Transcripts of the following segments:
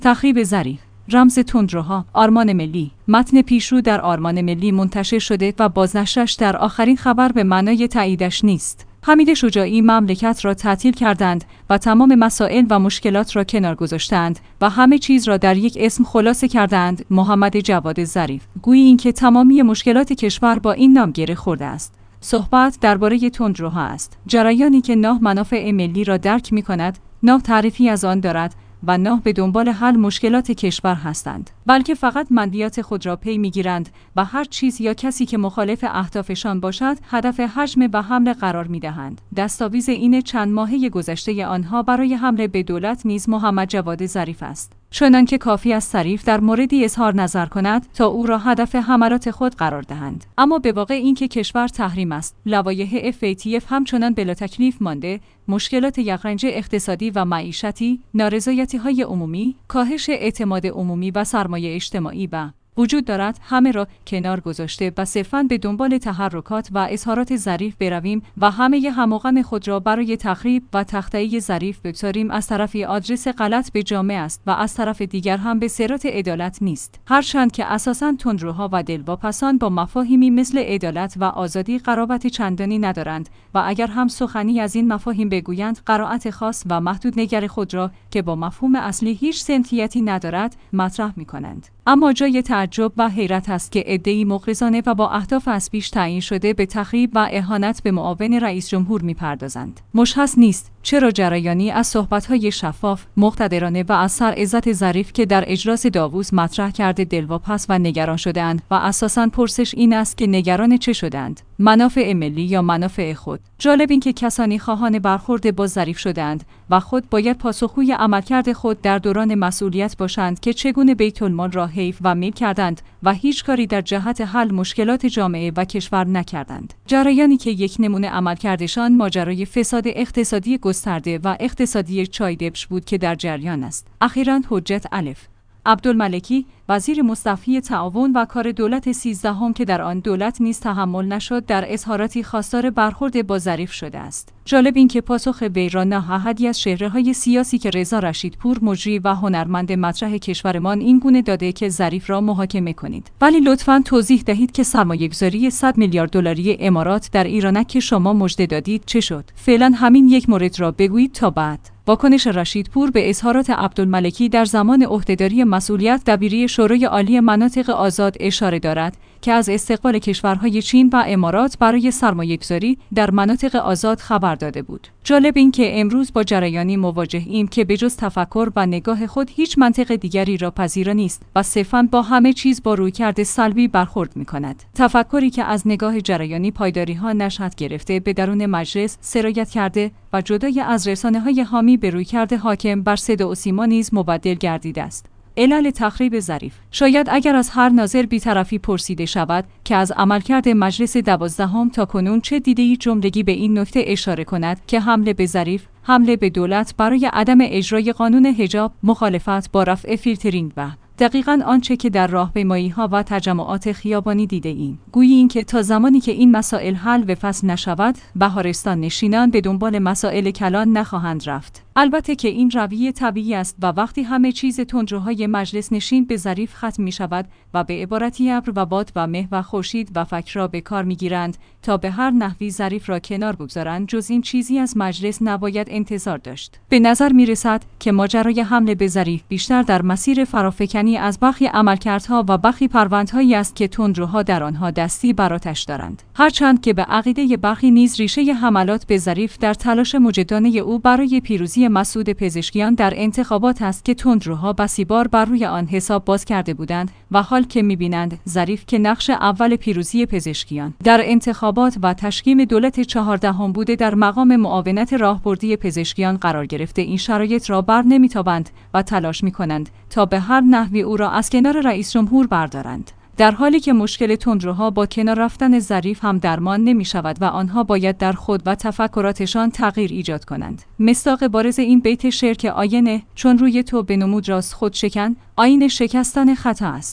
تخریب ظریف، رمز تندروها، آرمان ملی. متن پیشرو در آرمان ملی منتشر شده و بازنشرش در آخرین خبر به معنای تاییدش نیست. حمید شجاعی مملکت را تعطیل کردند و تمام مسائل و مشکلات را کنار گذاشتند و همه چیز را در یک اسم خلاصه کردند: محمد جواد ظریف. گویی اینکه تمامی مشکلات کشور با این نام گره خورده است. صحبت درباره تندروها است. جریانی که نه منافع ملی را درک می‌کند، نه تعریفی از آن دارد و نه به دنبال حل مشکلات کشور هستند، بلکه فقط منفعت خود را پی میگیرند و هر چیز یا کسی که مخالف اهدافشان باشد هدف هجم و حمله قرار میدهند. دستاویز این چند ماهه گذشته آنها برای حمله به دولت نیز محمد جواد ظریف است. چنانکه کافی است ظریف در موردی اظهار نظر کند تا او را هدف حملات خود قرار دهند. اما به واقع اینکه کشور تحریم است، لوایح FATF همچنان بلا تکلیف مانده، مشکلات یخرنج اقتصادی و معیشتی، نارضایتی‌های عمومی، کاهش اعتماد عمومی و سرمایه اجتماعی وجود دارد، همه را کنار گذاشته و صرفاً به دنبال تحرکات و اظهارات ظریف برویم و همه هموغم خود را برای تخریب و تخطئه ظریف بگذاریم، از طرفی آدرس غلط به جامعه است و از طرف دیگر هم به صراط عدالت نیست. هرچند که اساساً تندروها و دلواپسان با مفاهیمی مثل عدالت و آزادی قرابت چندانی ندارند و اگر هم سخنی از این مفاهیم بگویند، قرائت خاص و محدود نگر خود را که با مفهوم اصلی هیچ سنتیتی ندارد مطرح می‌کنند. اما جای تعجب و حیرت است که عده‌ای مغرضانه و با اهداف از پیش تعیین شده به تخریب و اهانت به معاون رئیس جمهور می‌پردازند. مشخص نیست چرا جریانی از صحبت‌های شفاف، مقتدرانه و از سر عزت ظریف که در اجلاس داوود مطرح کرده دلواپس و نگران شده‌اند و اساساً پرسش این است که نگران چه شدند؟ منافع ملی یا منافع خود؟ جالب این که کسانی خواهان برخورد با ظریف شدند و خود باید پاسخگوی عملکرد خود در دوران مسئولیت باشند که چگونه بیت المال را حیف و میل کردند و هیچ کاری در جهت حل مشکلات جامعه و کشور نکردند. جریانی که یک نمونه عملکردشان ماجرای فساد اقتصادی گسترده و اقتصادی چایدبش بود که در جریان است. اخیراً حجت الف عبدالملکی، وزیر مستوفی تعاون و کار دولت 13 که در آن دولت نیز تحمل نشد، در اظهاراتی خواستار برخورد با ظریف شده است. جالب این که پاسخ وی را نه احدی از چهره‌های سیاسی که رضا رشیدپور، مجری و هنرمند مطرح کشورمان این گونه داده که ظریف را محاکمه کنید. ولی لطفاً توضیح دهید که سرمایه‌گذاری 100 میلیارد دلاری امارات در ایران که شما مژده دادید چه شد؟ فعلا همین یک مورد را بگویید تا بعد. واکنش رشیدپور به اظهارات عبدالملکی در زمان عهدهداری مسئولیت دبیری شورای عالی مناطق آزاد اشاره دارد که از استقبال کشورهای چین و امارات برای سرمایه‌گذاری در مناطق آزاد خبر داده بود. جالب این که امروز با جریانی مواجهیم که بجز تفکر و نگاه خود هیچ منطق دیگری را پذیر نیست و صرفاً با همه چیز با رویکرد سلبی برخورد می‌کند. تفکری که از نگاه جریانی پایداری‌ها نشأت گرفته، به درون مجلس سرایت کرده و جدای از رسانه‌های حامی به رویکرد حاکم بر صدا و سیما نیز مبدل گردیده است. علل تخریب ظریف. شاید اگر از هر ناظر بی‌طرفی پرسیده شود که از عملکرد مجلس 12 تا کنون چه دیده‌ای جملگی به این نکته اشاره کند که حمله به ظریف، حمله به دولت برای عدم اجرای قانون حجاب، مخالفت با رفع فیلترینگ و دقیقاً آنچه که در راهپیمایی‌ها و تجمعات خیابانی دیده‌ایم. گویی این که تا زمانی که این مسائل حل و فصل نشود، بهارستان نشینان به دنبال مسائل کلان نخواهند رفت. البته که این رویه طبیعی است و وقتی همه چیز تندروهای مجلس نشین به ظریف ختم می شود و به عبارتی ابر و باد و مه و خورشید و فکر را به کار می گیرند تا به هر نحوی ظریف را کنار بگذارند، جز این چیزی از مجلس نباید انتظار داشت. به نظر می رسد که ماجرای حمله به ظریف بیشتر در مسیر فرافکنی از برخی عملکردها و برخی پروندهایی است که تندروها در آنها دستی بر آتش دارند. هرچند که به عقیده برخی نیز ریشه حملات به ظریف در تلاش مجدانه او برای پیروزی مسعود پزشکیان در انتخابات است که تندروها بسی بار بر روی آن حساب باز کرده بودند و حال که می‌بینند ظریف که نقش اول پیروزی پزشکیان در انتخابات و تشکیل دولت 14 بوده در مقام معاونت راهبردی پزشکیان قرار گرفته، این شرایط را بر نمی‌تابند و تلاش می‌کنند تا به هر نحوی او را از کنار رئیس جمهور بردارند. در حالی که مشکل تندروها با کنار رفتن ظریف هم درمان نمی شود و آنها باید در خود و تفکراتشان تغییر ایجاد کنند. مصداق بارز این بیت شعر که آینه چون روی تو بنمود راست خود شکن، آیین شکستن خطا است.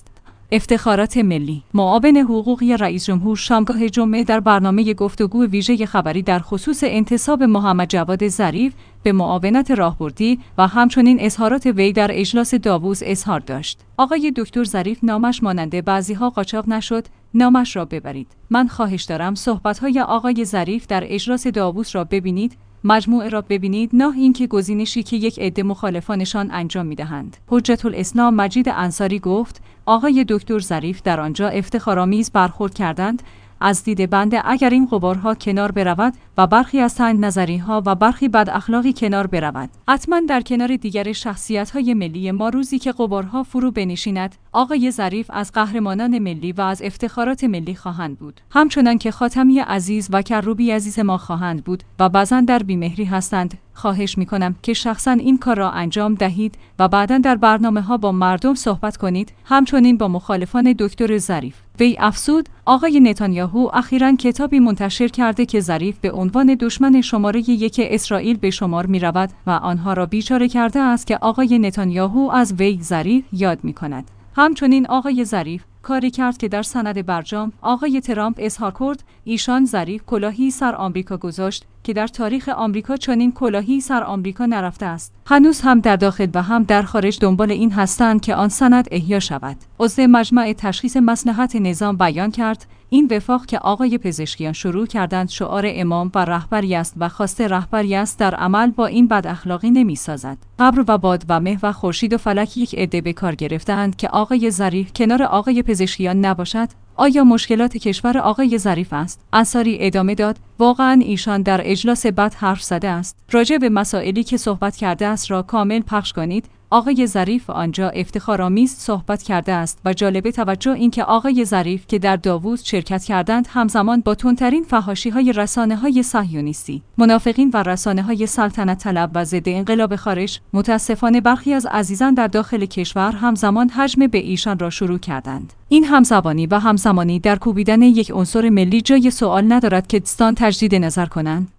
افتخارات ملی. معاون حقوقی رئیس جمهور شامگاه جمعه در برنامه گفتگو ویژه خبری در خصوص انتصاب محمد جواد ظریف به معاونت راهبردی و همچنین اظهارات وی در اجلاس داووس اظهار داشت. آقای دکتر ظریف نامش ماننده بعضیها قاچاق نشد، نامش را ببرید. من خواهش دارم صحبت‌های آقای ظریف در اجلاس داووس را ببینید، مجموعه را ببینید، نه اینکه گزینشی که یک عده مخالفانشان انجام می‌دهند. حجت الاسلام مجید انصاری گفت آقای دکتر ظریف در آنجا افتخارآمیز برخورد کردند. از دید بنده اگر این غبارها کنار برود و برخی از تند نظریها و برخی بد اخلاقی کنار برود، حتما در کنار دیگر شخصیت‌های ملی ما روزی که غبارها فرو بنشیند، آقای ظریف از قهرمانان ملی و از افتخارات ملی خواهند بود. همچنان که خاتمی عزیز و کروبی عزیز ما خواهند بود و بعضا در بیمهری هستند. خواهش می‌کنم که شخصاً این کار را انجام دهید و بعداً در برنامه‌ها با مردم صحبت کنید، همچنین با مخالفان دکتر ظریف. وی افزود آقای نتانیاهو اخیراً کتابی منتشر کرده که ظریف به عنوان دشمن شماره 1 اسرائیل به شمار می‌رود و آنها را بیچاره کرده است که آقای نتانیاهو از وی ظریف یاد می‌کند. همچنین آقای ظریف کاری کرد که در سند برجام آقای ترامپ اظهار کرد ایشان ظریف کلاهی سر آمریکا گذاشت که در تاریخ آمریکا چنین کلاهی سر آمریکا نرفته است. هنوز هم در داخل و هم در خارج دنبال این هستند که آن سند احیا شود. عضو مجمع تشخیص مصلحت نظام بیان کرد این وفاق که آقای پزشکیان شروع کردند شعار امام و رهبری است و خواسته رهبری است، در عمل با این بد اخلاقی نمی‌سازد. قبر و باد و مه و خورشید و فلک یک عده به کار گرفتند که آقای ظریف کنار آقای پزشکیان نباشد. آیا مشکلات کشور آقای ظریف است؟ انصاری ادامه داد واقعاً ایشان در اجلاس بعد حرف زده است. راجع به مسائلی که صحبت کرده است را کامل پخش کنید. آقای ظریف آنجا افتخارآمیز صحبت کرده است و جالب توجه این که آقای ظریف که در داووس شرکت کردند همزمان با تندترین فحاشی‌های رسانه‌های صهیونیستی، منافقین و رسانه‌های سلطنت طلب و ضد انقلاب خارج، متاسفانه برخی از عزیزان در داخل کشور همزمان هجم به ایشان را شروع کردند. این همزبانی و همزمانی در کوبیدن یک عنصر ملی جای سوال ندارد که دوستان تجدید نظر کنند.